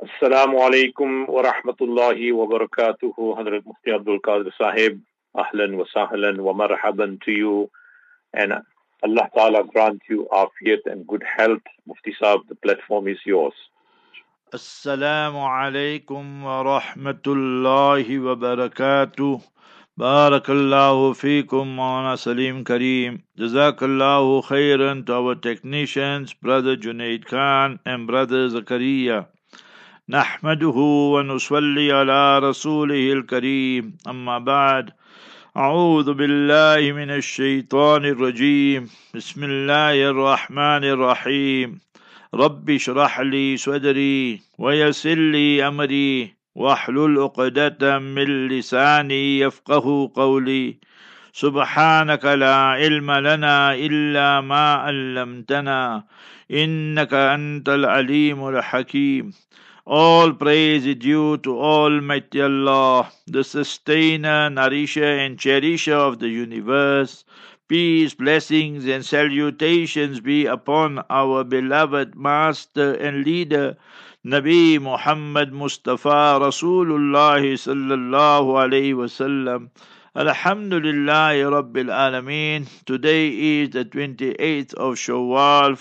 Assalamu alaikum wa rahmatullahi wa barakatuhu. Hazrat Mufti Abdul Qadir Sahib, ahlan wa sahlan wa marhaban to you. And Allah Ta'ala grant you afiyat and good health. Mufti Sahib, the platform is yours. Assalamu alaikum wa rahmatullahi wa barakatuh. Barakallahu feekum Maulana Salim Kareem. Jazakallahu khairan to our technicians, Brother Junaid Khan and Brother Zakaria. Nahmaduhu wa nusalli ala rasulih al-kareem. Amma ba'd. أعوذ بالله من الشيطان الرجيم. بسم الله الرحمن الرحيم. رب اشرح لي صدري ويسر لي أمري واحلل عقدة من لساني يفقه قولي سبحانك لا علم لنا إلا ما علمتنا إنك أنت العليم الحكيم. All praise is due to Almighty Allah, the sustainer, nourisher and cherisher of the universe. Peace, blessings and salutations be upon our beloved master and leader, Nabi Muhammad Mustafa Rasulullah sallallahu alayhi wasallam. Alhamdulillah Rabbil Alameen. Today is the 28th of Shawwal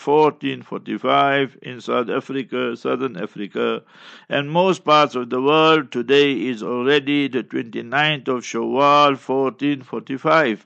1445 in South Africa, Southern Africa, and most parts of the world. Today is already the 29th of Shawwal 1445.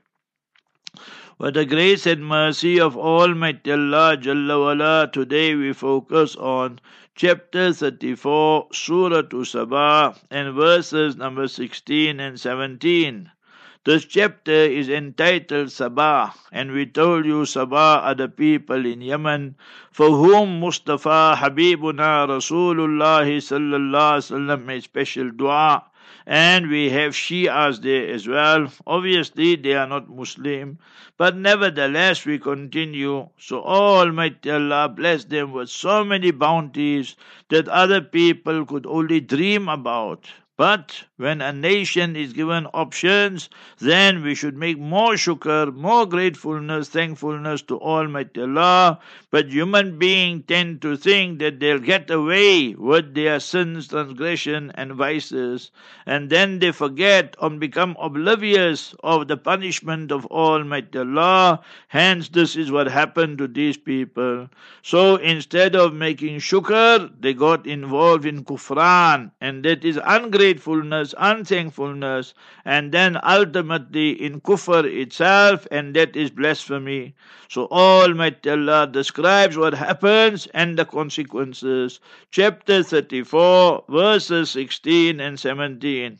With the grace and mercy of Almighty Allah Jalla wala, today we focus on chapter 34, Surah Sabah, and verses number 16 and 17. This chapter is entitled Sabah, and we told you Sabah are the people in Yemen for whom Mustafa Habibuna Rasulullah sallallahu alaihi wasallam made special dua. And we have Shias there as well. Obviously, they are not Muslim, but nevertheless, we continue. So, Almighty Allah bless them with so many bounties that other people could only dream about. But when a nation is given options, then we should make more shukr, more gratefulness, thankfulness to Almighty Allah. But human beings tend to think that they'll get away with their sins, transgression and vices, and then they forget or become oblivious of the punishment of Almighty Allah. Hence, this is what happened to these people. So instead of making shukr, they got involved in kufran, and that is ungratefulness, unthankfulness, and then ultimately in kufr itself, and that is blasphemy. So Almighty Allah describes what happens and the consequences. Chapter 34, verses 16 and 17.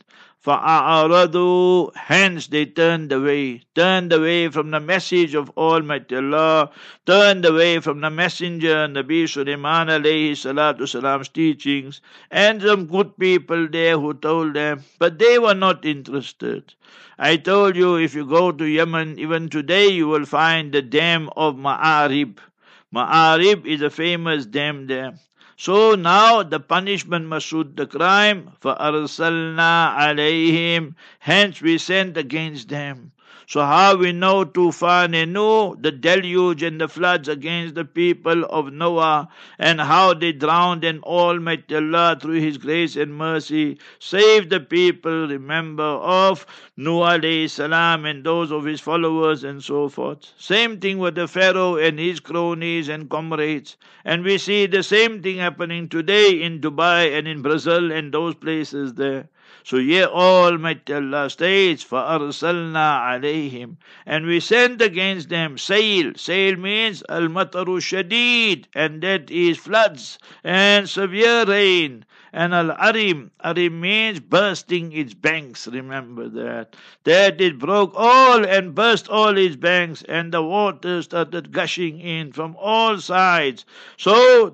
فَأَعْرَضُوا, hence they turned away from the message of Almighty Allah, turned away from the messenger Nabi Sulaiman alayhi salatu salam's teachings, and some good people there who told them, but they were not interested. I told you, if you go to Yemen, even today you will find the dam of Ma'arib. Ma'arib is a famous dam there. So now the punishment must suit the crime. فَأَرْسَلْنَا عَلَيْهِمْ, hence we sent against them. So how we know Tufan and Nuh, the deluge and the floods against the people of Noah, and how they drowned, and Almighty Allah through His grace and mercy saved the people, remember, of Nuh alayhi salam and those of his followers and so forth. Same thing with the Pharaoh and his cronies and comrades. And we see the same thing happening today in Dubai and in Brazil and those places there. So here Almighty Allah states, فَأَرْسَلْنَا عَلَيْهِمْ, and we sent against them sail. Sail means al-mataru shadid, and that is floods and severe rain. And al-arim, arim means bursting its banks, remember that. That it broke all and burst all its banks, and the water started gushing in from all sides. So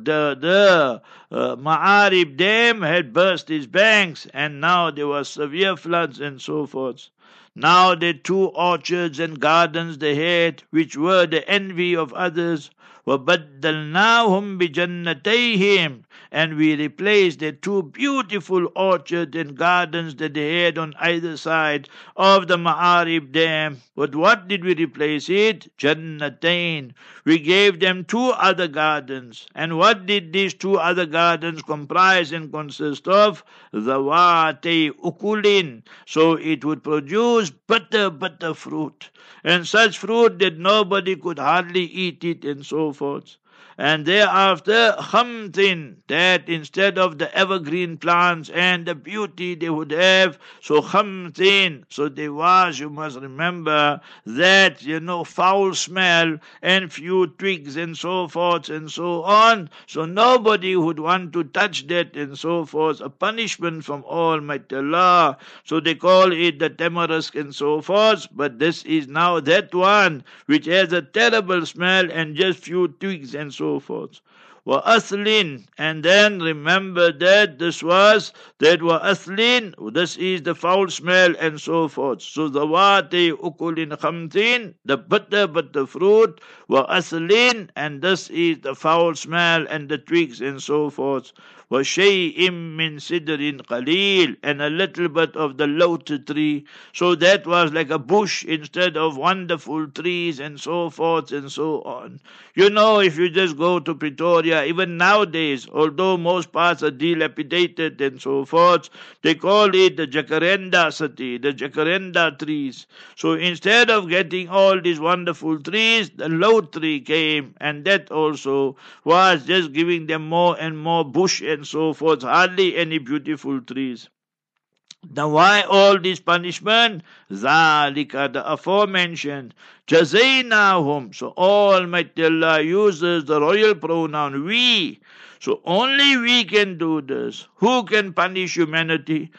the Ma'arib dam had burst its banks, and now there were severe floods and so forth. Now the two orchards and gardens they had, which were the envy of others, وَبَدَّلْنَاهُمْ بِجَنَّتَيْهِمْ, and we replaced the two beautiful orchards and gardens that they had on either side of the Ma'arib Dam. But what did we replace it? Jannatain. We gave them two other gardens. And what did these two other gardens comprise and consist of? Zawatei ukulin. So it would produce bitter fruit, and such fruit that nobody could hardly eat it, and so forth. And thereafter, khamtin, that instead of the evergreen plants and the beauty they would have, so khamtin, so there was, you must remember, that, foul smell and few twigs and so forth and so on. So nobody would want to touch that and so forth, a punishment from Almighty Allah. So they call it the tamarisk and so forth, but this is now that one which has a terrible smell and just few twigs and so forth. Wa aslin, and then remember that this wa aslin, this is the foul smell and so forth. So the wati ukulin khamtin, the bitter fruit, wa aslin, and this is the foul smell and the twigs and so forth. وَشَيْءٍ مِّن سِدْرٍ قَلِيلٍ, and a little bit of the lote tree. So that was like a bush instead of wonderful trees and so forth and so on. If you just go to Pretoria, even nowadays, although most parts are dilapidated and so forth, they call it the Jacaranda city, the Jacaranda trees. So instead of getting all these wonderful trees, the lote tree came, and that also was just giving them more and more bush and so forth, hardly any beautiful trees. Now why all this punishment? Zalika, the aforementioned. Jazaynahum. So Almighty Allah uses the royal pronoun we. So only we can do this. Who can punish humanity?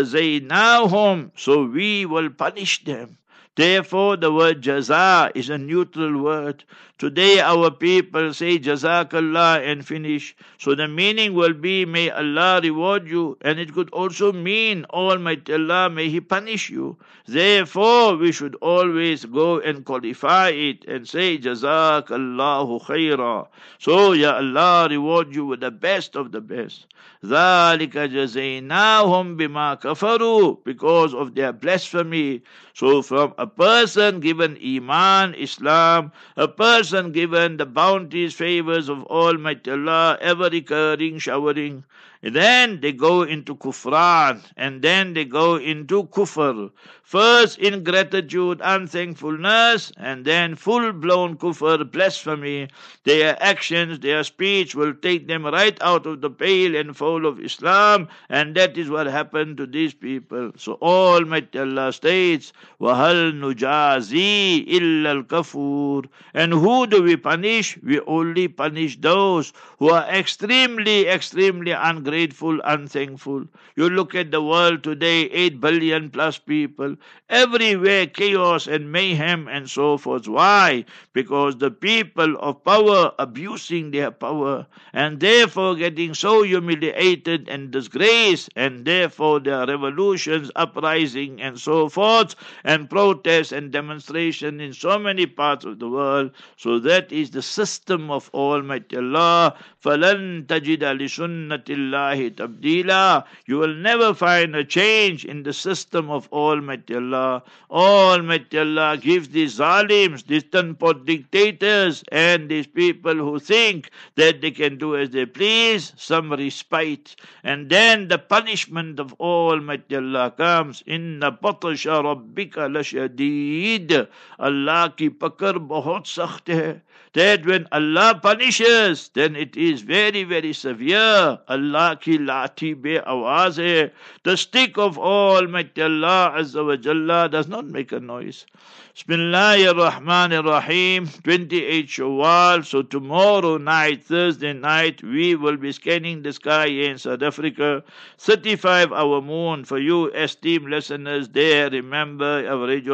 Jazaynahum. So we will punish them. Therefore, the word jaza is a neutral word. Today our people say jazakallah and finish. So the meaning will be, may Allah reward you. And it could also mean, Almighty Allah, may He punish you. Therefore, we should always go and qualify it and say jazakallahu khaira. So, Ya Allah reward you with the best of the best. ذَلِكَ جَزَيْنَاهُمْ بِمَا كَفَرُوا, because of their blasphemy. So from a person given Iman, Islam, a person given the bounties, favors of Almighty Allah, ever recurring, showering, then they go into kufran, and then they go into kufr. First ingratitude, unthankfulness, and then full-blown kufr, blasphemy. Their actions, their speech will take them right out of the pale and fold of Islam, and that is what happened to these people. So Almighty Allah states, وَهَلْ نُجَازِي إِلَّا الْكَفُورِ, and who do we punish? We only punish those who are extremely ungrateful, unthankful. You look at the world today, 8 billion plus people, everywhere chaos and mayhem and so forth. Why? Because the people of power abusing their power, and therefore getting so humiliated and disgraced, and therefore there are revolutions, uprising and so forth, and protests and demonstration in so many parts of the world. So that is the system of Almighty Allah. فَلَن تَجِدَ لِسُنَّةِ اللَّهِ تَبْدِيلًا. You will never find a change in the system of Almighty Allah. Almighty Allah gives these zalims, these tanpot dictators, and these people who think that they can do as they please, some respite. And then the punishment of Almighty Allah comes. Inna batasha rabbika lashadid. Allah ki pakar bahut sakht hai. That when Allah punishes, then it is very, very severe. Allah ki lati be awaz hai. The stick of Almighty Allah Azza wa Jalla does not make a noise. Bismillahir Rahmanir Rahim, 28 Shawwal. So tomorrow night, Thursday night, we will be scanning the sky here in South Africa. 35-hour moon for you esteemed listeners there. Remember, our radio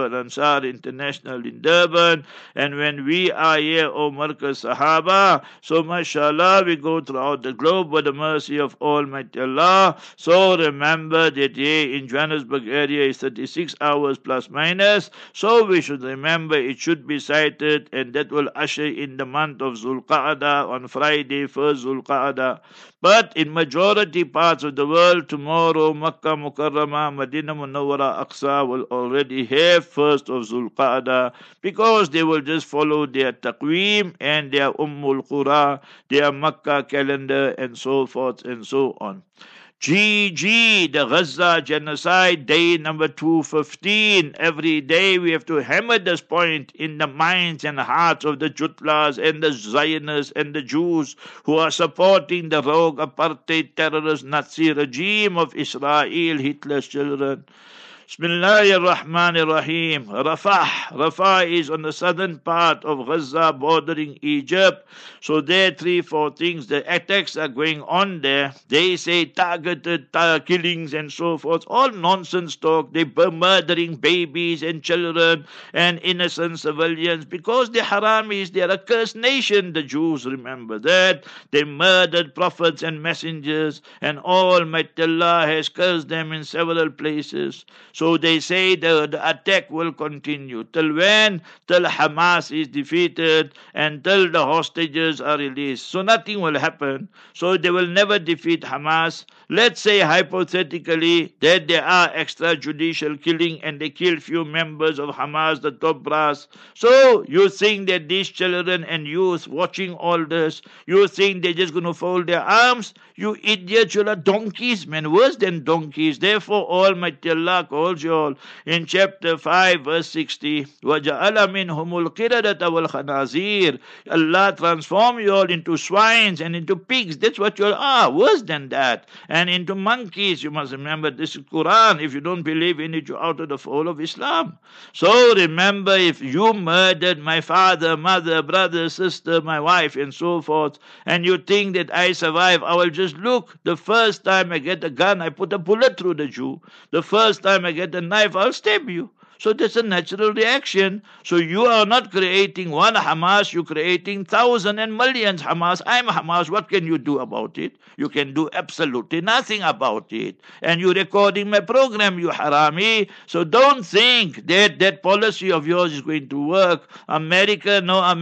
Al Ansar International in Durban. And when we are here, O Markaz Sahaba, so mashallah, we go throughout the globe by the mercy of Almighty Allah. So remember that here in Johannesburg area is 36 hours plus minus. So we should remember it should be sighted, and that will usher in the month of Zulqa'dah on Friday, 1st Zulqa'dah. But in majority parts of the world, tomorrow Makkah Mukarramah, Madinah Munawwara, Aqsa will already have 1st of Zulqa'dah, because they will just follow their taqweem and their Ummul Qura, their Makkah calendar, and so forth and so on. GG, the Gaza genocide, day number 215. Every day we have to hammer this point in the minds and hearts of the Jutlas and the Zionists and the Jews who are supporting the rogue apartheid terrorist Nazi regime of Israel, Hitler's children. Bismillahir Rahmanir Rahim. Rafah is on the southern part of Gaza bordering Egypt. So there 3-4 things. The attacks are going on there. They say targeted killings and so forth. All nonsense talk. They murdering babies and children and innocent civilians because they're haramis. They're a cursed nation. The Jews, remember that. They murdered prophets and messengers, and Almighty Allah has cursed them in several places. So they say the attack will continue. Till when? Till Hamas is defeated and till the hostages are released. So nothing will happen. So they will never defeat Hamas. Let's say hypothetically that there are extrajudicial killing and they kill few members of Hamas, the top brass. So you think that these children and youth watching all this, you think they're just going to fold their arms? You idiots, you are donkeys, man, worse than donkeys. Therefore Almighty Allah calls you all in chapter 5 verse 60, وَجَعَلَ مِنْهُمُ الْقِرَدَةَ وَالْخَنَازِيرَ. Allah transform you all into swines and into pigs. That's what you all are, worse than that. And into monkeys. You must remember this is Quran. If you don't believe in it, you're out of the fold of Islam. So remember, if you murdered my father, mother, brother, sister, my wife, and so forth, and you think that I survive, I will just look. The first time I get a gun, I put a bullet through the Jew. The first time I get a knife, I'll stab you. So that's a natural reaction. So you are not creating one Hamas, you're creating thousands and millions Hamas. I'm Hamas, what can you do about it? You can do absolutely nothing about it. And you're recording my program, you harami. So don't think that that policy of yours is going to work. America,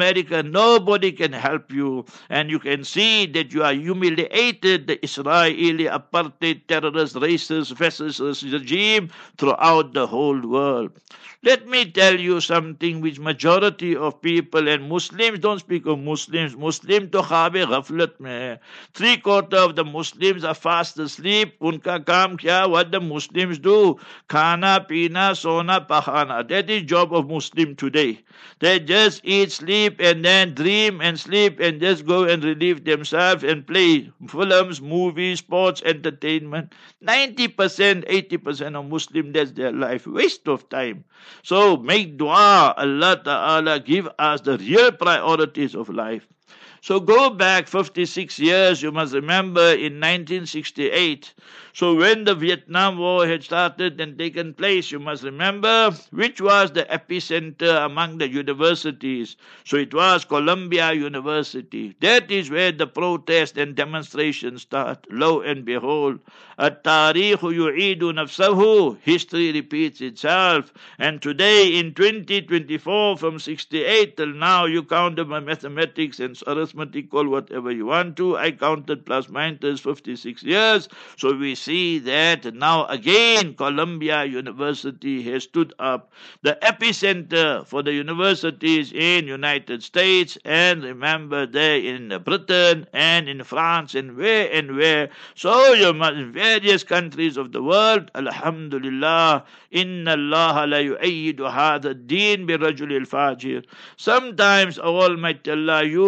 nobody can help you. And you can see that you are humiliated the Israeli apartheid terrorist, racist, fascist regime throughout the whole world. Let me tell you something which majority of people and Muslims don't speak of Muslims. Muslim to khabe ghaflat mein hai. 3/4 of the Muslims are fast asleep. Unka kaam kya? What the Muslims do? Khana, pina, sona, pahana. That is job of Muslim today. They just eat, sleep, and then dream and sleep and just go and relieve themselves and play films, movies, sports, entertainment. 90%, 80% of Muslim, that's their life. Waste of time. So make dua, Allah Ta'ala give us the real priorities of life. So go back 56 years, you must remember in 1968. So when the Vietnam War had started and taken place, you must remember which was the epicenter among the universities. So it was Columbia University. That is where the protest and demonstrations start. Lo and behold, التاريخ يعيد نفسه, history repeats itself. And today in 2024, from 68 till now, you count them by mathematics and arithmetic, call whatever you want to. I counted plus minus 56 years. So we see that now again Columbia University has stood up, the epicenter for the universities in United States, and remember there in Britain and in France and where. So you must various countries of the world. Alhamdulillah, inna Allah la yu'ayyidu hadha ad-din bi rajul al-fajir. Sometimes Almighty Allah uses the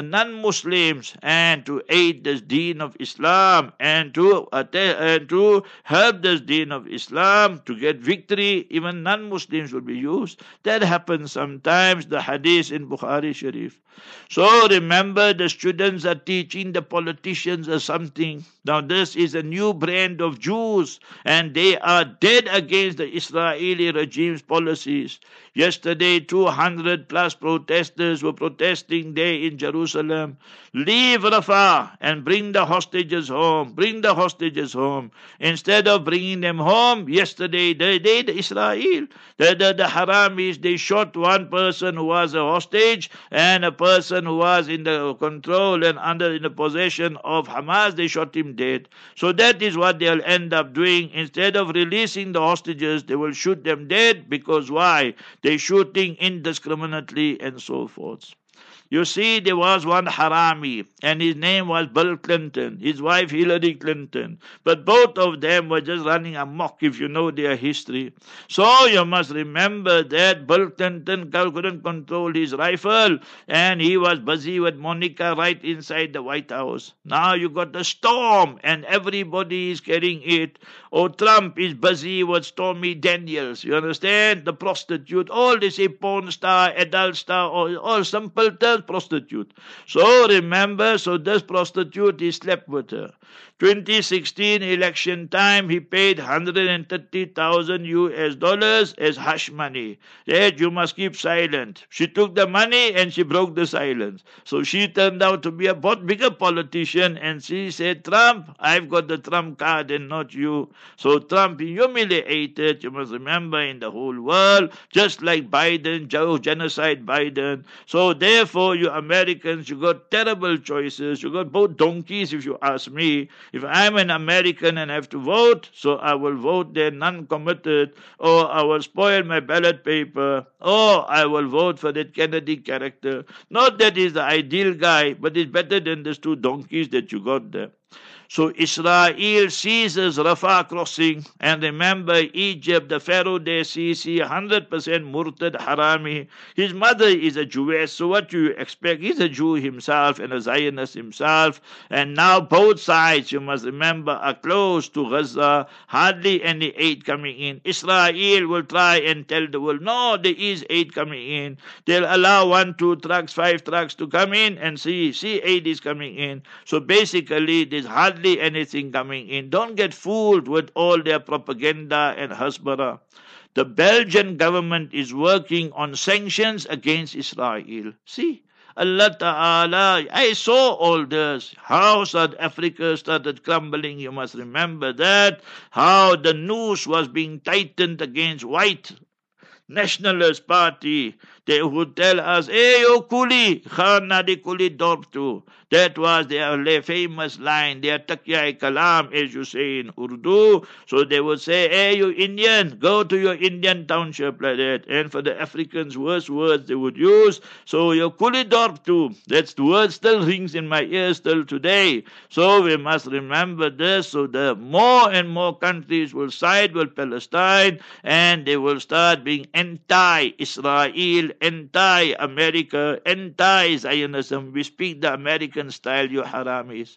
the non-Muslims and to aid this deen of Islam and to help this deen of Islam to get victory. Even non-Muslims will be used. That happens sometimes, the hadith in Bukhari Sharif. So remember, the students are teaching the politicians or something. Now this is a new brand of Jews, and they are dead against the Israeli regime's policies. Yesterday, 200 plus protesters were protesting there in Jerusalem. Leave Rafah and bring the hostages home. Bring the hostages home. Instead of bringing them home, yesterday, the Israel, the Haramis, they shot one person who was a hostage and a person who was in the control and in the possession of Hamas. They shot him dead. So that is what they'll end up doing. Instead of releasing the hostages, they will shoot them dead. Because why? They're shooting indiscriminately and so forth. You see, there was one Harami, and his name was Bill Clinton, his wife Hillary Clinton. But both of them were just running amok, if you know their history. So you must remember that Bill Clinton couldn't control his rifle, and he was busy with Monica right inside the White House. Now you got the storm, and everybody is carrying it. Oh, Trump is busy with Stormy Daniels. You understand? The prostitute. All they say porn star, adult star, all simpleton prostitute. So remember, so this prostitute, he slept with her. 2016 election time, he paid $130,000 as hush money. That you must keep silent. She took the money and she broke the silence. So she turned out to be a bigger politician, and she said, Trump, I've got the Trump card and not you. So Trump humiliated, you must remember, in the whole world, just like Biden, genocide Biden. So therefore, you Americans, you got terrible choices. You got both donkeys, if you ask me. If I'm an American and have to vote, so I will vote there non-committed, or I will spoil my ballot paper, or I will vote for that Kennedy character. Not that he's the ideal guy, but he's better than these two donkeys that you got there. So Israel seizes Rafah crossing, and remember Egypt, the Pharaoh there, Sisi, 100% Murtad Harami. His mother is a Jewess, so what do you expect? He's a Jew himself and a Zionist himself, and now both sides, you must remember, are close to Gaza, hardly any aid coming in. Israel will try and tell the world, no, there is aid coming in. They'll allow 1, 2 trucks, 5 trucks to come in and see aid is coming in. So basically, there's hardly anything coming in. Don't get fooled with all their propaganda and hasbara. The Belgian government is working on sanctions against Israel. See, Allah Ta'ala, I saw all this, how South Africa started crumbling. You must remember that, how the noose was being tightened against white nationalist party. They would tell us, hey, yo, Kuli, Khana de Kuli Dorptu. That was their famous line, their Takyai Kalam, as you say in Urdu. So they would say, hey, you Indian, go to your Indian township, like that. And for the Africans, worst words they would use. So your Kuli Dorptu, that's the word still rings in my ears till today. So we must remember this. So the more and more countries will side with Palestine, and they will start being anti-Israel, anti-America, anti-Zionism. We speak the American style, you haramis.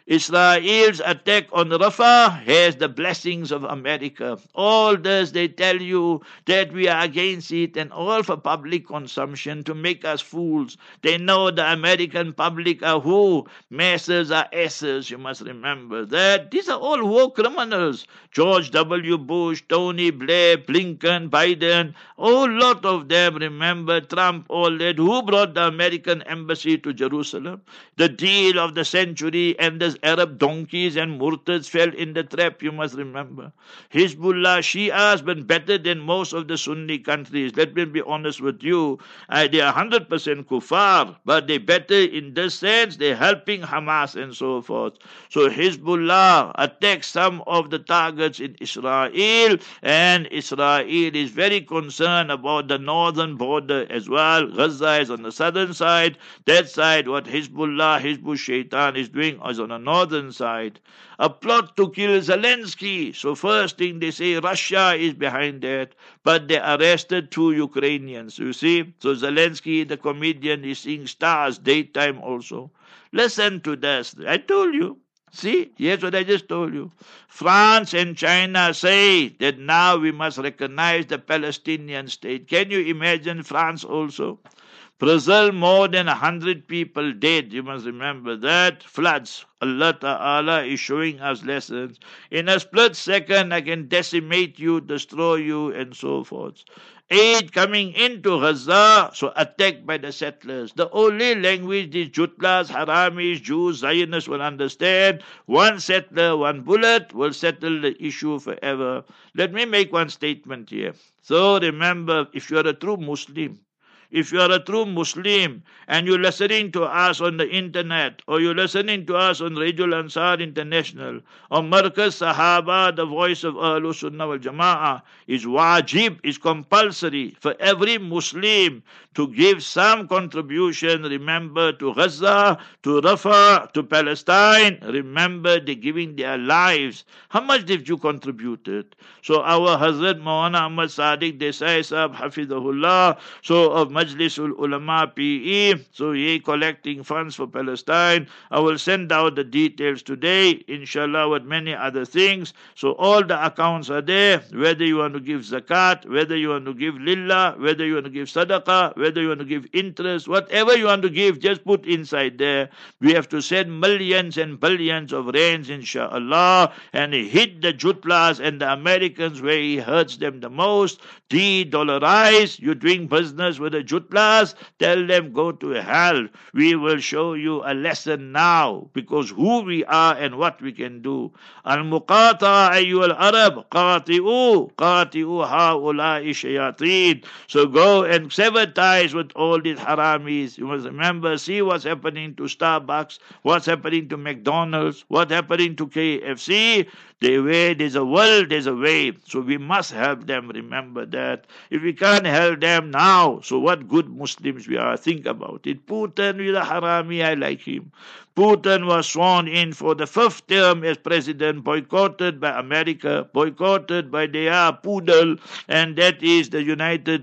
Israel's attack on Rafah has the blessings of America. All this, they tell you that we are against it, and all for public consumption to make us fools. They know the American public are who? Masses are asses, you must remember that. These are all war criminals. George W. Bush, Tony Blair, Blinken, Biden, a whole lot of them, remember, Trump, all that. Who brought the American embassy to Jerusalem? The deal of the century, and these Arab donkeys and murtads fell in the trap, you must remember. Hezbollah, Shia has been better than most of the Sunni countries. Let me be honest with you. They are 100% kuffar, but they're better in this sense. They're helping Hamas and so forth. So Hezbollah attacks some of the targets in Israel, and Israel is very concerned about the northern border border as well. Gaza is on the southern side. That side, what Hezbollah, Hezbollah Shaitan is doing is on the northern side. A plot to kill Zelensky. So first thing they say Russia is behind that, but they arrested 2 Ukrainians, you see. So Zelensky, the comedian, is seeing stars daytime also. Listen to this. I told you. See, here's what I just told you. France and China say that now we must recognize the Palestinian state. Can you imagine France also? Brazil, more than 100 people dead. You must remember that. Floods. Allah Ta'ala is showing us lessons. In a split second, I can decimate you, destroy you, and so forth. Aid coming into Gaza, so attacked by the settlers. The only language these Jutlas, Haramis, Jews, Zionists will understand, one settler, one bullet will settle the issue forever. Let me make one statement here. So remember, if you are a true Muslim, and you're listening to us on the internet, or you're listening to us on Radio Ansar International, or Markaz Sahaba, the voice of Ahlul Sunnah wal Jama'ah, is wajib, is compulsory for every Muslim to give some contribution. Remember, to Gaza, to Rafah, to Palestine. Remember, they're giving their lives. How much did you contributed? So our Hazrat Maulana Ahmad Sadiq Desai Sahab Hafidahullah, so of Majlisul Ulama PE, so he collecting funds for Palestine. I will send out the details today, inshallah, with many other things. So all the accounts are there, whether you want to give zakat, whether you want to give lillah, whether you want to give sadaqah, whether you want to give interest, whatever you want to give, just put inside there. We have to send millions and billions of rands, inshallah, and hit the Jutlas and the Americans where he hurts them the most. De-dollarize. You're doing business with the Jutlas, tell them go to hell. We will show you a lesson now, because who we are and what we can do. Al-Muqata ayyul Arab, qati'u ha'ula'i shayateen. So go and sever ties with all these haramis. You must remember, see what's happening to Starbucks, what's happening to McDonald's, what's happening to KFC. There's a will, there's a way. So we must help them, remember that. If we can't help them now, so what good Muslims we are? Think about it. Putin is a harami, I like him. Putin was sworn in for the 5th term as president, boycotted by America, boycotted by their poodle, and that is the United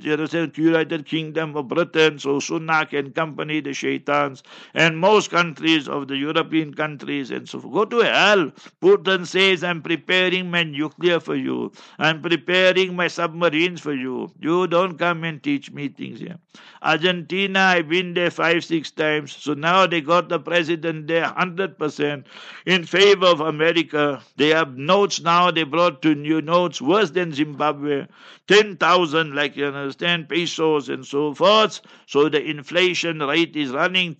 Kingdom of Britain, so Sunak and company, the shaitans, and most countries of the European countries, and so forth. Go to hell. Putin says, I'm preparing my nuclear for you. I'm preparing my submarines for you. You don't come and teach me things here. Argentina, I've been there 5-6 times, so now they got the president there 100% in favor of America. They have notes now, they brought to new notes worse than Zimbabwe, 10,000, like you understand, pesos and so forth. So the inflation rate is running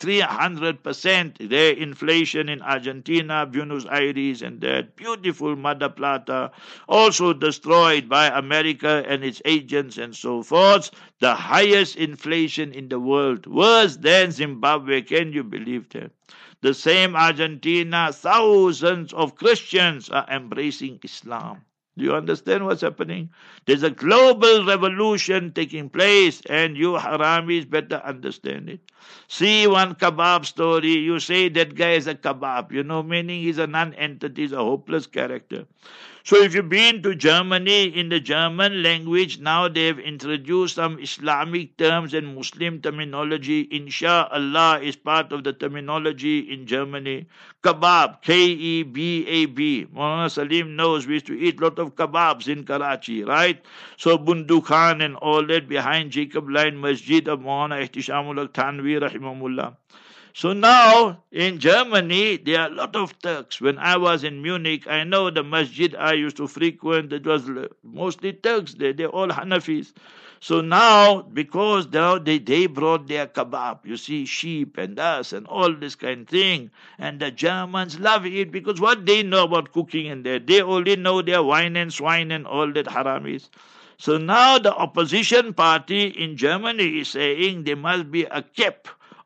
300%. Their inflation in Argentina, Buenos Aires, and that beautiful Mar del Plata, also destroyed by America and its agents and so forth. The highest inflation in the world, worse than Zimbabwe. Can you believe that? The same Argentina, thousands of Christians are embracing Islam. Do you understand what's happening? There's a global revolution taking place, and you haramis better understand it. See one kebab story, you say that guy is a kebab, meaning he's a non-entity, he's a hopeless character. So if you've been to Germany, in the German language, now they've introduced some Islamic terms and Muslim terminology. Insha'Allah is part of the terminology in Germany. Kebab, K-E-B-A-B. Maulana Salim knows we used to eat a lot of kebabs in Karachi, right? So Bundukhan and all that behind Jacob Line Masjid of Maulana Ihtishamul Thanvi rahimahullah. So now in Germany, there are a lot of Turks. When I was in Munich, I know the masjid I used to frequent, it was mostly Turks there. They're all Hanafis. So now, because now they brought their kebab, you see, sheep and us and all this kind of thing. And the Germans love it because what they know about cooking and that, they only know their wine and swine and all that haramis. So now the opposition party in Germany is saying there must be a cap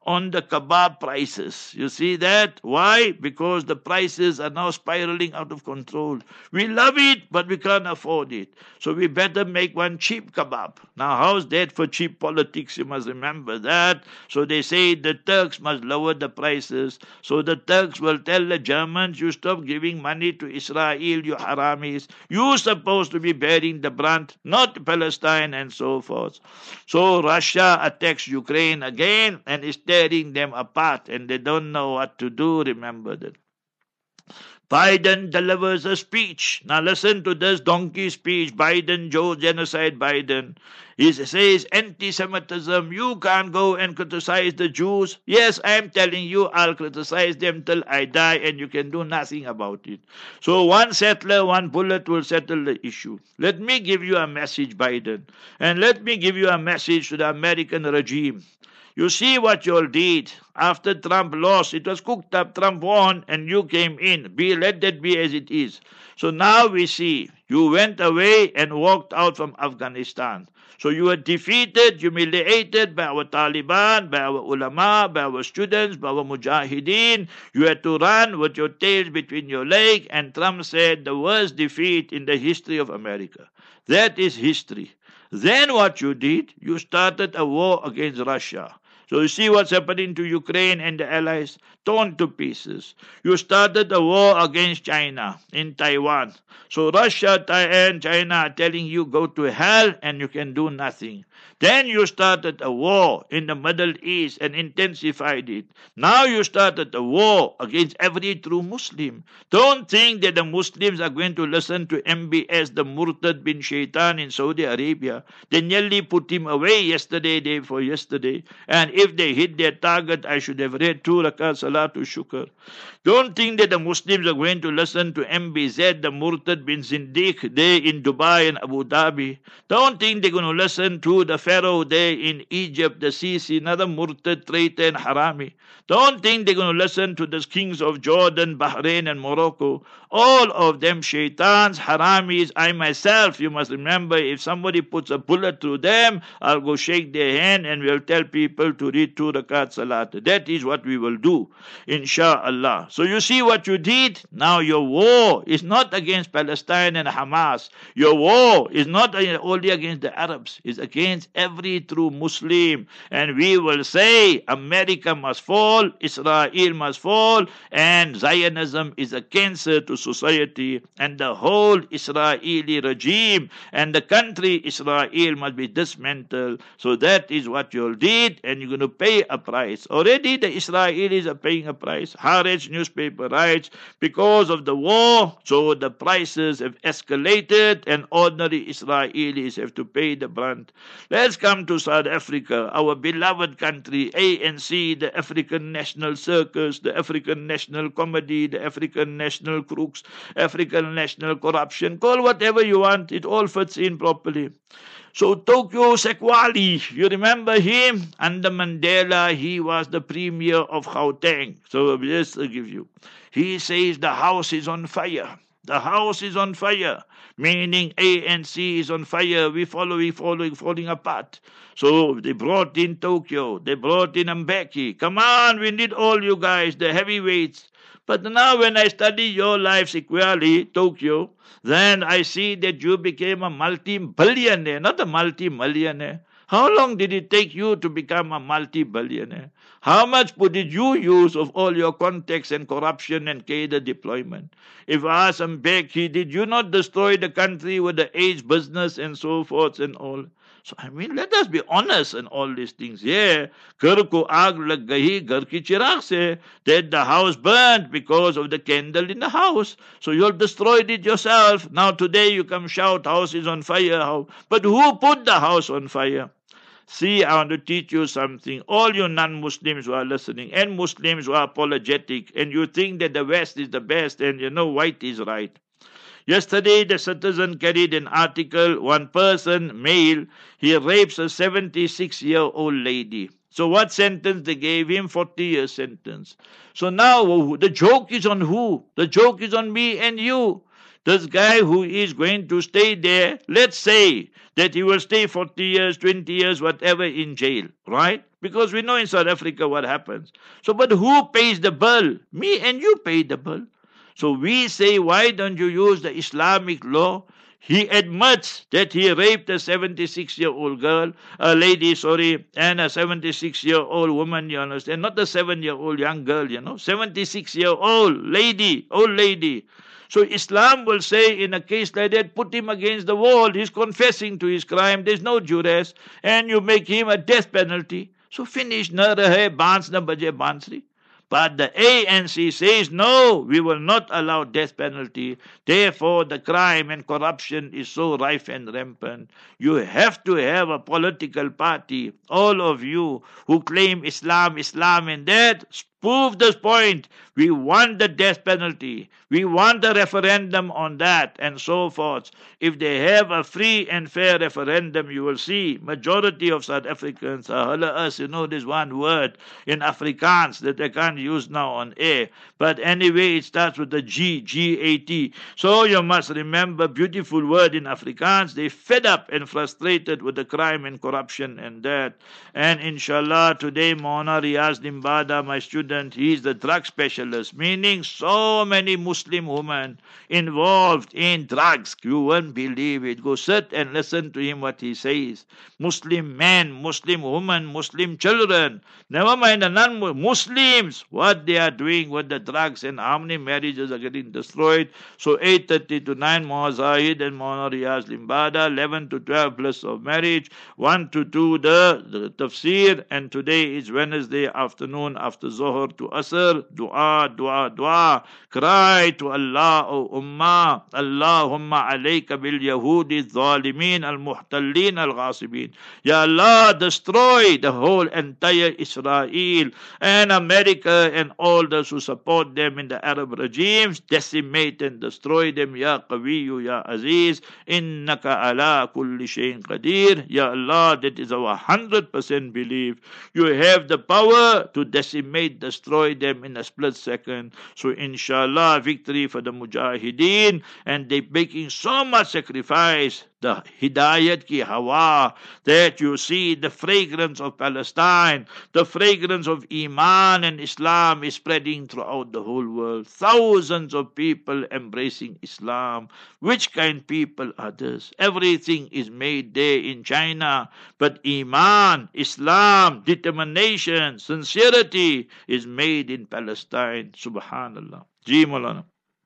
on the kebab prices. You see that? Why? Because the prices are now spiraling out of control. We love it, but we can't afford it. So we better make one cheap kebab. Now, how's that for cheap politics? You must remember that. So they say the Turks must lower the prices. So the Turks will tell the Germans, you stop giving money to Israel, you haramis. You're supposed to be bearing the brunt, not Palestine and so forth. So Russia attacks Ukraine again and is tearing them apart, and they don't know what to do. Remember that. Biden delivers a speech. Now listen to this donkey speech. Biden, Joe Genocide Biden. He says anti-Semitism. You can't go and criticize the Jews. Yes, I'm telling you, I'll criticize them till I die, and you can do nothing about it. So one settler, one bullet will settle the issue. Let me give you a message, Biden. And let me give you a message to the American regime. You see what you all did after Trump lost. It was cooked up. Trump won and you came in. Let that be as it is. So now we see you went away and walked out from Afghanistan. So you were defeated, humiliated by our Taliban, by our ulama, by our students, by our mujahideen. You had to run with your tail between your legs, and Trump said the worst defeat in the history of America. That is history. Then what you did, you started a war against Russia. So you see what's happening to Ukraine and the allies? Torn to pieces. You started a war against China in Taiwan. So Russia and China are telling you go to hell and you can do nothing. Then you started a war in the Middle East and intensified it. Now you started a war against every true Muslim. Don't think that the Muslims are going to listen to MBS, the Murtad bin Shaitan in Saudi Arabia. They nearly put him away yesterday, day before yesterday. And if they hit their target, I should have read 2 rakat Salatul Shukr. Don't think that the Muslims are going to listen to MBZ, the Murtad bin Zindiq, there in Dubai and Abu Dhabi. Don't think they're going to listen to the Pharaoh there in Egypt, the Sisi, another Murtad, traitor and Harami. Don't think they're going to listen to the kings of Jordan, Bahrain and Morocco. All of them shaitans, haramis. I myself, you must remember, if somebody puts a bullet through them, I'll go shake their hand and we'll tell people to read 2 rakat salat. That is what we will do, inshallah. So you see what you did? Now your war is not against Palestine and Hamas. Your war is not only against the Arabs. It's against every true Muslim. And we will say America must fall, Israel must fall, and Zionism is a cancer to society, and the whole Israeli regime and the country Israel must be dismantled. So that is what you all did, and you're going to pay a price. Already the Israelis are paying a price. Haaretz newspaper writes, because of the war, so the prices have escalated and ordinary Israelis have to pay the brunt. Let's come to South Africa, our beloved country, ANC, the African National Circus, the African National Comedy, the African National Crooks, African National Corruption. Call whatever you want, it all fits in properly. So Tokyo Sekwali, you remember him? Under Mandela, he was the premier of Gauteng. So just to give you. He says the house is on fire. The house is on fire, meaning ANC is on fire. We're falling apart. So they brought in Tokyo. They brought in Mbeki. Come on, we need all you guys, the heavyweights. But now when I study your life sequally, Tokyo, then I see that you became a multi-billionaire, not a multi-millionaire. How long did it take you to become a multi-billionaire? How much did you use of all your contacts and corruption and cadre deployment? If I ask Mbeki, did you not destroy the country with the AIDS business and so forth and all? So, I mean, let us be honest in all these things. Yeah, ghar ko aag lag gayi ghar ki chirag se, that the house burned because of the candle in the house. So you destroyed it yourself. Now today you come shout, house is on fire. But who put the house on fire? See, I want to teach you something. All you non-Muslims who are listening and Muslims who are apologetic and you think that the West is the best and you know white is right. Yesterday, the Citizen carried an article, one person, male, he rapes a 76-year-old lady. So what sentence they gave him? 40-year sentence. So now the joke is on who? The joke is on me and you. This guy who is going to stay there, let's say that he will stay 40 years, 20 years, whatever in jail, right? Because we know in South Africa what happens. So, but who pays the bill? Me and you pay the bill. So we say, why don't you use the Islamic law? He admits that he raped a 76-year-old girl, a lady, sorry, and a 76-year-old woman, you understand? Not a 7-year-old young girl, 76-year-old lady, old lady. So Islam will say in a case like that, put him against the wall. He's confessing to his crime. There's no duress. And you make him a death penalty. So finish. Na rahe, baans na baje bansri. But the ANC says, no, we will not allow death penalty. Therefore, the crime and corruption is so rife and rampant. You have to have a political party. All of you who claim Islam, and that, prove this point. We want the death penalty. We want a referendum on that and so forth. If they have a free and fair referendum, you will see majority of South Africans, there's one word in Afrikaans that I can't use now on air. But anyway, it starts with the G-A-T. So you must remember, beautiful word in Afrikaans. They fed up and frustrated with the crime and corruption and that. And inshallah, today, Maulana Riaz Limbada, my student, he is the drug specialist, meaning so many Muslim women involved in drugs. You won't believe it. Go sit and listen to him what he says. Muslim men, Muslim women, Muslim children, never mind the non-Muslims, what they are doing with the drugs and how many marriages are getting destroyed. So 8:30 to 9, Maulana Zahid and Maulana Riaz Limbada, 11 to 12 bliss of marriage, 1 to 2 the tafsir, and today is Wednesday afternoon after Zohar to Asr, dua, dua, dua. Cry to Allah, O Ummah, Allahumma alayka bil Yahudi zalimin al-muhtallin al-ghasibin. Ya Allah, destroy the whole entire Israel and America and all those who support them in the Arab regimes. Decimate and destroy them, Ya Qawiyu, Ya Aziz. Innaka ala kulli shayin qadir. Ya Allah, that is our 100% belief. You have the power to decimate, destroy them in a split second. So inshallah, victory for the Mujahideen, and they making so much sacrifice. The Hidayat ki hawa, that you see the fragrance of Palestine, the fragrance of Iman and Islam is spreading throughout the whole world. Thousands of people embracing Islam. Which kind of people are this? Everything is made there in China, but Iman, Islam, determination, sincerity is made in Palestine. Subhanallah. Ji Maulana.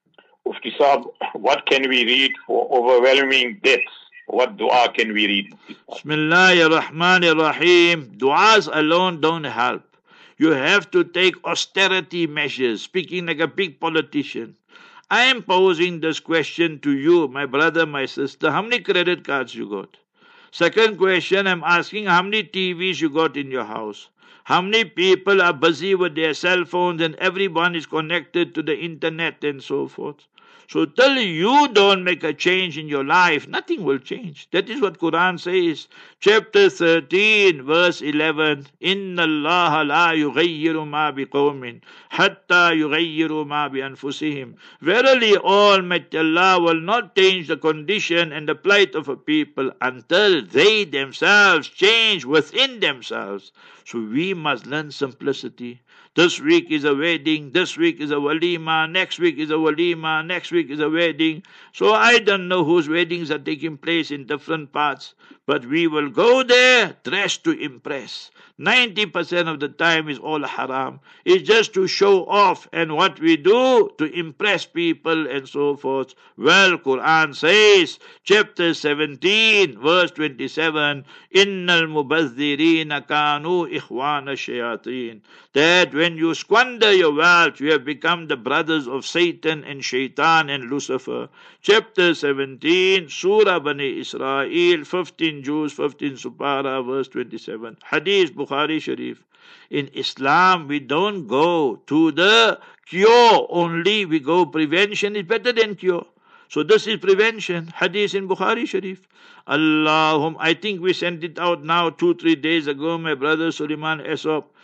Mufti Saab, what can we read for overwhelming deaths? What dua can we read? Bismillahir Rahmanir Rahim. Duas alone don't help. You have to take austerity measures, speaking like a big politician. I am posing this question to you, my brother, my sister. How many credit cards you got? Second question, I'm asking how many TVs you got in your house? How many people are busy with their cell phones and everyone is connected to the internet and so forth? So till you don't make a change in your life, nothing will change. That is what Quran says. Chapter 13, verse 11. Inna Allah la yughayyiru ma biqawmin hatta yughayyiru ma bi anfusihim. Verily, Almighty Allah will not change the condition and the plight of a people until they themselves change within themselves. So we must learn simplicity. This week is a wedding, this week is a walima, next week is a walima, next week is a wedding. So I don't know whose weddings are taking place in different parts, but we will go there dressed to impress. 90% of the time is all haram. It's just to show off, and what we do to impress people and so forth. Well, Quran says, chapter 17, verse 27, Innal mubazzirina kanu ikhwana shayateen. That when you squander your wealth, you have become the brothers of Satan and Shaitan and Lucifer. Chapter 17, Surah Bani Israel, 15 Jews, 15 Supara, verse 27. Hadith Bukhari Sharif. In Islam, we don't go to the cure only, we go prevention is better than cure. So this is prevention. Hadith in Bukhari Sharif. Allahumma, I think we sent it out now 2-3 days ago, my brother Suleiman Esop.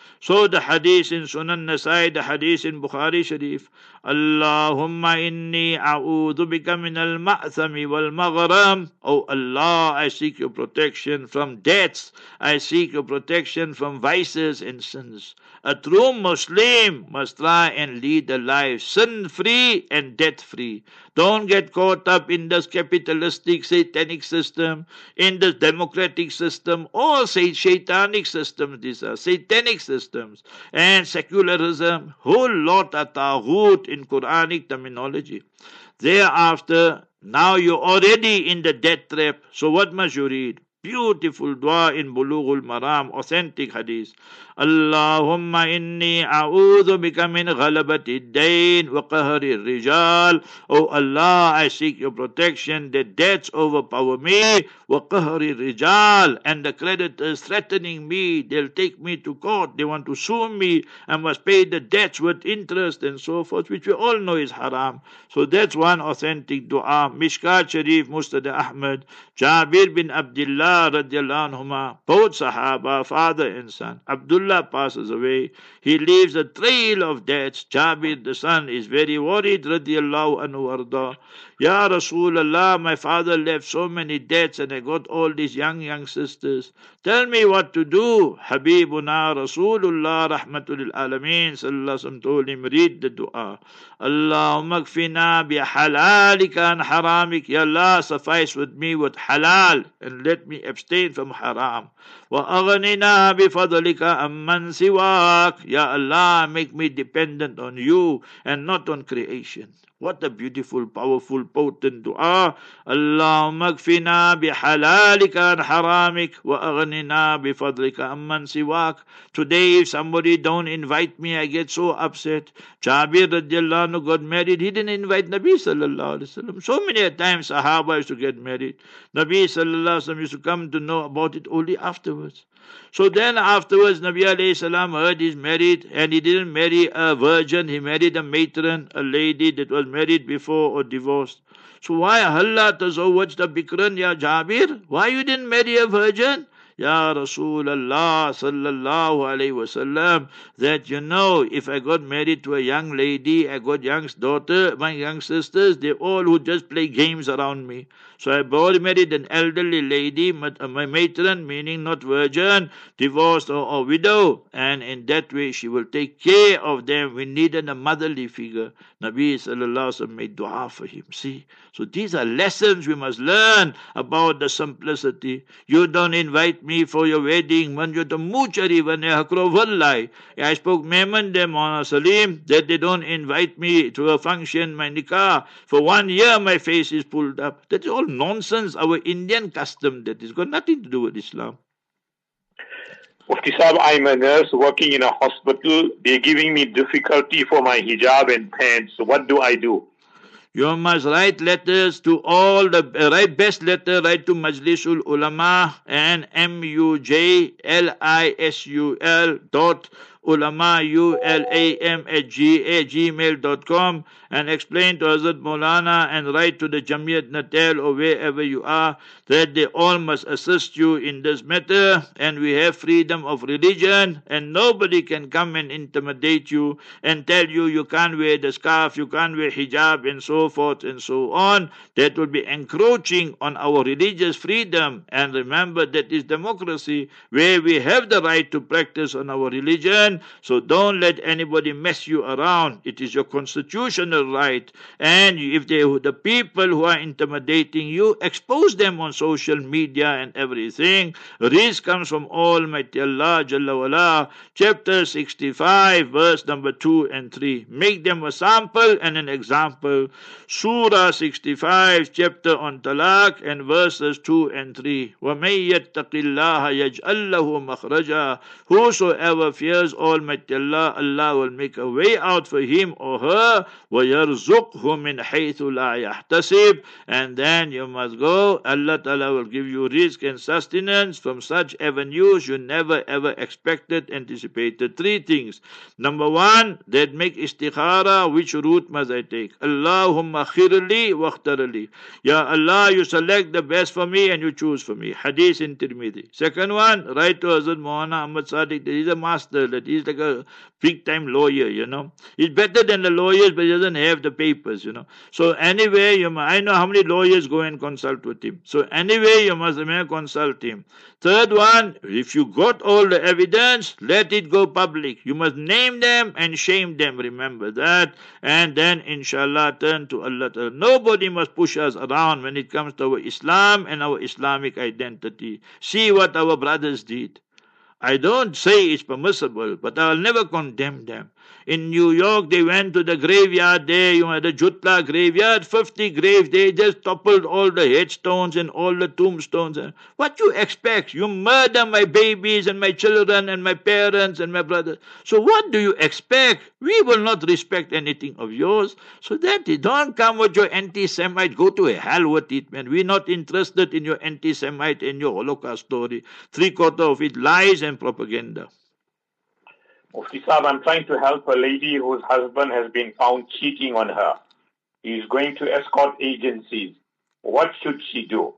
So the hadith in Sunan Nasai, the hadith in Bukhari Sharif, Allahumma inni a'udhu bika min al-ma'thami wal-maghram. Oh Allah, I seek your protection from deaths. I seek your protection from vices and sins. A true Muslim must try and lead a life sin-free and death-free. Don't get caught up in this capitalistic satanic system, in this democratic system, all shaitanic systems. These are satanic systems. And secularism, whole lot of taghut in Quranic terminology. Thereafter, now you're already in the death trap. So what must you read? Beautiful dua in Bulughul Maram, authentic hadith. Allahumma inni a'udhu bika min ghalabati dain wa qahri rijal. Oh Allah, I seek your protection that debts overpower me, wa qahri rijal, and the creditors threatening me, they'll take me to court, they want to sue me, I must pay the debts with interest and so forth, which we all know is haram. So that's one authentic dua. Mishkat Sharif, Musnad Ahmad, Jabir bin Abdullah radiallahu anhuma, both Sahaba, father and son. Abdullah passes away. He leaves a trail of debts. Jabir, the son, is very worried, radiallahu anhu arda. Ya Rasulullah, my father left so many debts and I got all these young sisters. Tell me what to do. Habibuna Rasulullah rahmatul alameen sallallahu alaihi wasallam told him, read the dua. Allahumma kfina bi halalika an haramik. Ya Allah, suffice with me with halal and let me abstain from haram. Wa aghnina bi fadlika amman siwak. Ya Allah, make me dependent on you and not on creation. What a beautiful, powerful, potent dua. Allahumma kfina bi halalika an haramik wa aghnina bi fadlika amman siwak. Today, if somebody don't invite me, I get so upset. Jabir radiallahu anhu got married. He didn't invite Nabi sallallahu alaihi wasallam. So many times Sahaba used to get married. Nabi sallallahu alaihi wasallam used to come to know about it only afterwards. So then afterwards, Nabi alayhi salam heard he's married, and he didn't marry a virgin, he married a matron, a lady that was married before or divorced. So why halla tazawwaj the bikran ya Jabir? Why you didn't marry a virgin? Ya Rasulullah sallallahu alayhi wasallam, that you know, if I got married to a young lady, I got young daughter, my young sisters, they all would just play games around me. So I married an elderly lady, my matron, meaning not virgin, divorced or widow, and in that way she will take care of them. We needed a motherly figure. Nabi sallallahu alaihi wasallam made dua for him. See, so these are lessons we must learn about the simplicity. You don't invite me for your wedding. Man, you the muchari when I spoke Mehman them on Salim that they don't invite me to a function, my nikah. For 1 year my face is pulled up. That is all nonsense, our Indian custom. That has got nothing to do with Islam. Mufti Sahib, I'm a nurse working in a hospital. They're giving me difficulty for my hijab and pants. So what do I do? You must write letters to all the best letter, write to Majlisul Ulama and mujlisul.ulam@gmail.com and explain to Hazrat Maulana and write to the Jamiyat Natal or wherever you are that they all must assist you in this matter, and we have freedom of religion and nobody can come and intimidate you and tell you you can't wear the scarf, you can't wear hijab and so forth and so on. That would be encroaching on our religious freedom. And remember, that is democracy where we have the right to practice on our religion. So don't let anybody mess you around. It is your constitutional right. And if the people who are intimidating you, expose them on social media and everything. Rizq comes from Almighty Allah Jalla wala. Chapter 65, verse number 2 and 3. Make them a sample and an example. Surah 65, chapter on talaq and verses 2 and 3. وَمَن يَتَّقِ اللَّهَ يَجْعَلْ لَهُ مَخْرَجًا. Whosoever fears Almighty Allah, Allah will make a way out for him or her. وَيَرْزُقْهُ مِنْ حَيْثُ لَا يَحْتَسِبْ. And then you must go. Allah Ta'ala will give you rizq and sustenance from such avenues you never ever expected, anticipated. 3 things. Number 1, that make istikhara. Which route must I take? Allahumma khirli wakhtarli. Ya Allah, you select the best for me and you choose for me. Hadith in Tirmidhi. Second one, write to Hazrat Maulana Ahmad Sadiq. That is a master, that He's like a big-time lawyer, He's better than the lawyers, but he doesn't have the papers, So anyway, I know how many lawyers go and consult with him. So anyway, you must consult him. Third one, if you got all the evidence, let it go public. You must name them and shame them. Remember that. And then, inshallah, turn to Allah. Nobody must push us around when it comes to our Islam and our Islamic identity. See what our brothers did. I don't say it's permissible, but I'll never condemn them. In New York, they went to the graveyard there, the Jutla graveyard, 50 graves. They just toppled all the headstones and all the tombstones. What you expect? You murder my babies and my children and my parents and my brothers. So what do you expect? We will not respect anything of yours. So that don't come with your anti-Semite. Go to hell with it, man. We're not interested in your anti-Semite and your Holocaust story. 3/4 of it lies and propaganda. Mufti Saab, I'm trying to help a lady whose husband has been found cheating on her. He's going to escort agencies. What should she do?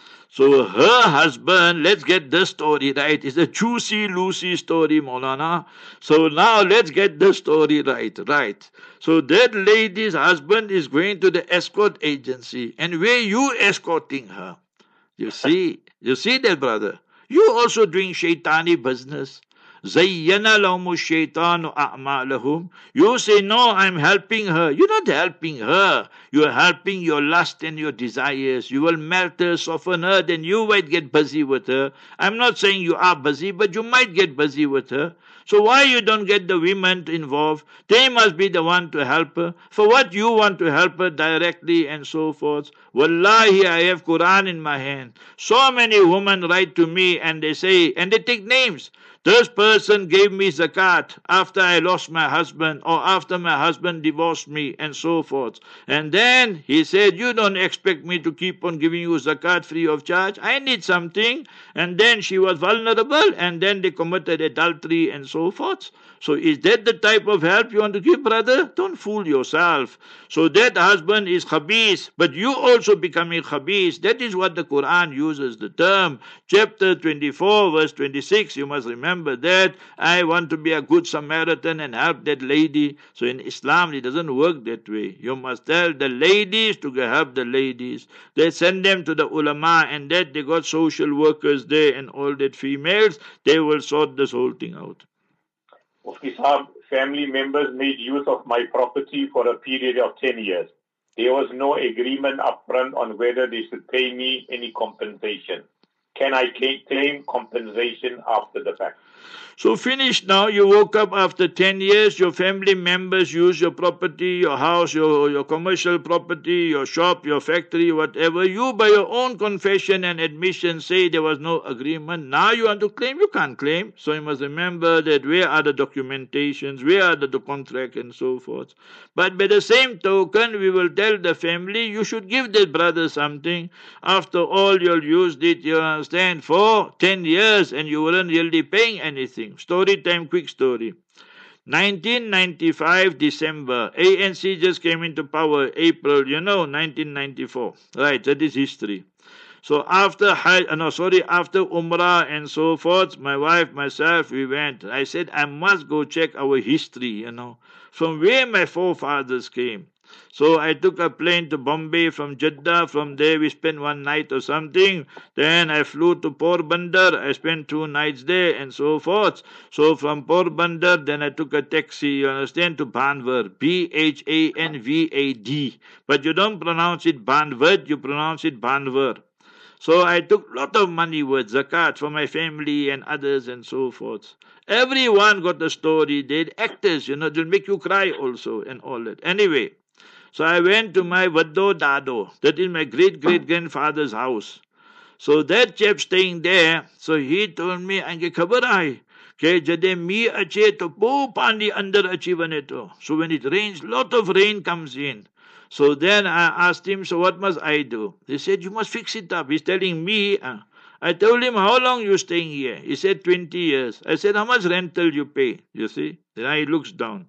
So her husband, let's get the story right. It's a juicy, Lucy story, Maulana. So now let's get the story right. So that lady's husband is going to the escort agency. And where you escorting her? You see that, brother? You also doing shaitani business. Zayyana lahum shaitanu a'malahum. You say, no, I'm helping her. You're not helping her. You're helping your lust and your desires. You will melt her, soften her, then you might get busy with her. I'm not saying you are busy, but you might get busy with her. So why you don't get the women involved? They must be the one to help her. For what you want to help her directly and so forth. Wallahi, I have Quran in my hand. So many women write to me and they say, and they take names. This person gave me zakat after I lost my husband or after my husband divorced me and so forth. And then he said, you don't expect me to keep on giving you zakat free of charge. I need something. And then she was vulnerable and then they committed adultery and so forth. So is that the type of help you want to give, brother? Don't fool yourself. So that husband is khabis, but you also becoming khabis. That is what the Quran uses the term. Chapter 24, verse 26, you must remember that. I want to be a good Samaritan and help that lady. So in Islam, it doesn't work that way. You must tell the ladies to help the ladies. They send them to the ulama and that they got social workers there and all that females. They will sort this whole thing out. Mufti Saab, family members made use of my property for a period of 10 years. There was no agreement upfront on whether they should pay me any compensation. Can I claim compensation after the fact? So finished now, you woke up after 10 years, your family members use your property, your house, your commercial property, your shop, your factory, whatever. You by your own confession and admission say there was no agreement. Now you want to claim, you can't claim. So you must remember that where are the documentations, where are the contract and so forth. But by the same token, we will tell the family, you should give that brother something. After all, you'll used it, you understand, for 10 years and you weren't really paying anything. Story time, quick story. 1995 December, ANC just came into power. April, 1994. Right, that is history. So after Umrah and so forth, my wife, myself, we went. I said, I must go check our history, from where my forefathers came. So I took a plane to Bombay from Jeddah. From there we spent one night or something. Then I flew to Porbandar. I spent 2 nights there and so forth. So from Porbandar, then I took a taxi, you understand, to Banvad. Bhanvad. But you don't pronounce it Banvad, you pronounce it Banvad. So I took a lot of money with zakat for my family and others and so forth. Everyone got a story. They had actors, they'll make you cry also and all that. Anyway, so I went to my Vaddo Dado. That is my great-great-grandfather's house. So that chap staying there, so he told me, Ange khabar hai, ke jade mi ache to po pani andar achi bane to. So when it rains, lot of rain comes in. So then I asked him, so what must I do? He said, you must fix it up. He's telling me. I told him, how long you staying here? He said, 20 years. I said, how much rental you pay? You see? Then he looks down.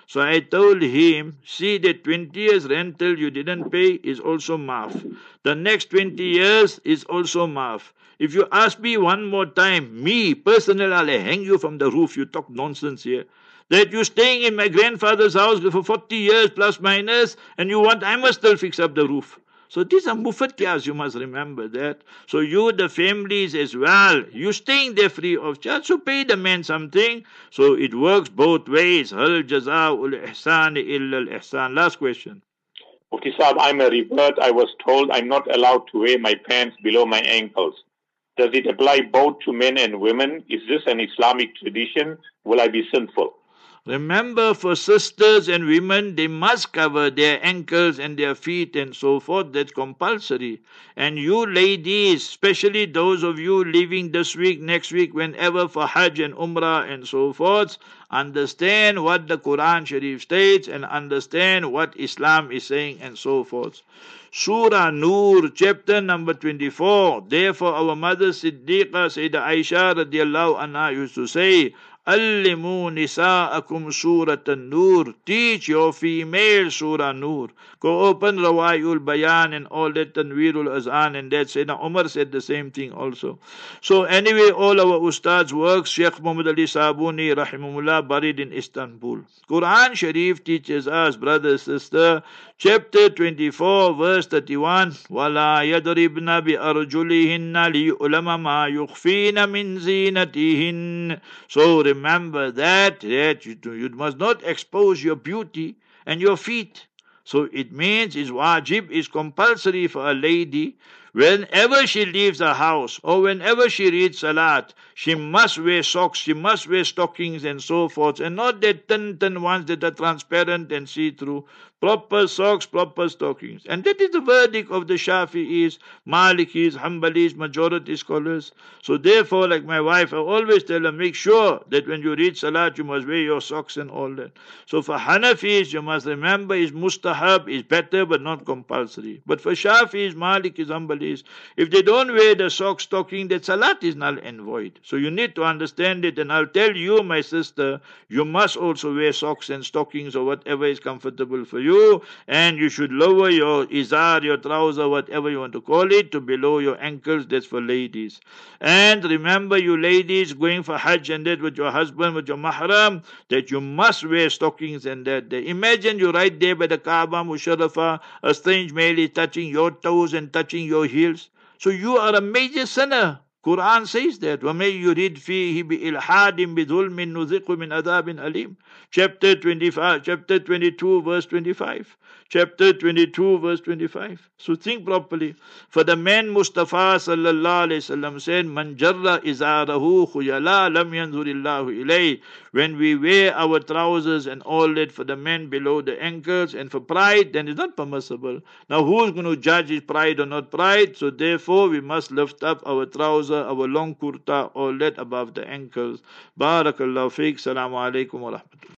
So I told him, see that 20 years rental you didn't pay is also maaf. The next 20 years is also maaf. If you ask me one more time, me personally, I'll hang you from the roof. You talk nonsense here. That you're staying in my grandfather's house for 40 years plus minus, and you want I must still fix up the roof. So these are mufakkiyas, you must remember that. So you, the families as well, you staying there free of charge, so pay the man something. So it works both ways. Hal jaza'ul ihsan illa al ihsan. Last question. Mufti Saab, I'm a revert. I was told I'm not allowed to wear my pants below my ankles. Does it apply both to men and women? Is this an Islamic tradition? Will I be sinful? Remember, for sisters and women, they must cover their ankles and their feet and so forth. That's compulsory. And you ladies, especially those of you leaving this week, next week, whenever for Hajj and Umrah and so forth, understand what the Quran Sharif states and understand what Islam is saying and so forth. Surah Nur, chapter number 24. Therefore, our mother Siddiqa, Sayyidah Aisha radiallahu anha used to say, Allimu nisa'akum Surat An-Nur. Teach your female Surah Nur. Go open Rawaiul Bayan and all that, Tanweerul Azan and that. Sayyidina Umar said the same thing also. So anyway, all our ustads works, Sheikh Muhammad Ali Sabuni rahimahullah, buried in Istanbul. Quran Sharif teaches us, brother, sister, chapter 24, verse 31, وَلَا يَضْرِبْنَ بِأَرْجُلِهِنَّ لِيُعْلَمَ مَا يُخْفِينَ مِنْ زِينَتِهِنَّ. So remember that you must not expose your beauty and your feet. So it means it's wajib, is compulsory for a lady, whenever she leaves her house or whenever she reads salat, she must wear socks, she must wear stockings and so forth, and not that tin ones that are transparent and see-through. Proper socks, proper stockings. And that is the verdict of the Shafi'is, Malikis, Hanbalis, majority scholars. So therefore, like my wife, I always tell her, make sure that when you read salat, you must wear your socks and all that. So for Hanafis, you must remember, is mustahab, is better, but not compulsory. But for Shafi'is, Malikis, Hanbalis, if they don't wear the sock stocking, that salat is null and void. So you need to understand it. And I'll tell you, my sister, you must also wear socks and stockings or whatever is comfortable for you. And you should lower your izar, your trouser, whatever you want to call it, to below your ankles. That's for ladies. And remember, you ladies going for Hajj and that with your husband, with your mahram, that you must wear stockings and that. Imagine you right there by the Kaaba Musharrafa, a strange male is touching your toes and touching your heels. So you are a major sinner. Quran says that. وَمَن يُرِدْ فِيهِ بِإِلْحَادٍ بِظُلْمٍ نُذِقُ مِنْ عَذَابٍ أَلِيمٍ. Chapter 25, chapter 22, verse 25. Chapter 22, verse 25. So think properly. For the man Mustafa sallallahu alayhi wasallam said, "Man jarra izarahu khuyala lam yanzurillahu ilay." When we wear our trousers and all that for the men below the ankles and for pride, then it's not permissible. Now who's going to judge is pride or not pride? So therefore we must lift up our trouser, our long kurta, all that above the ankles. Barakallahu feek. Assalamu alaikum wa rahmatullah.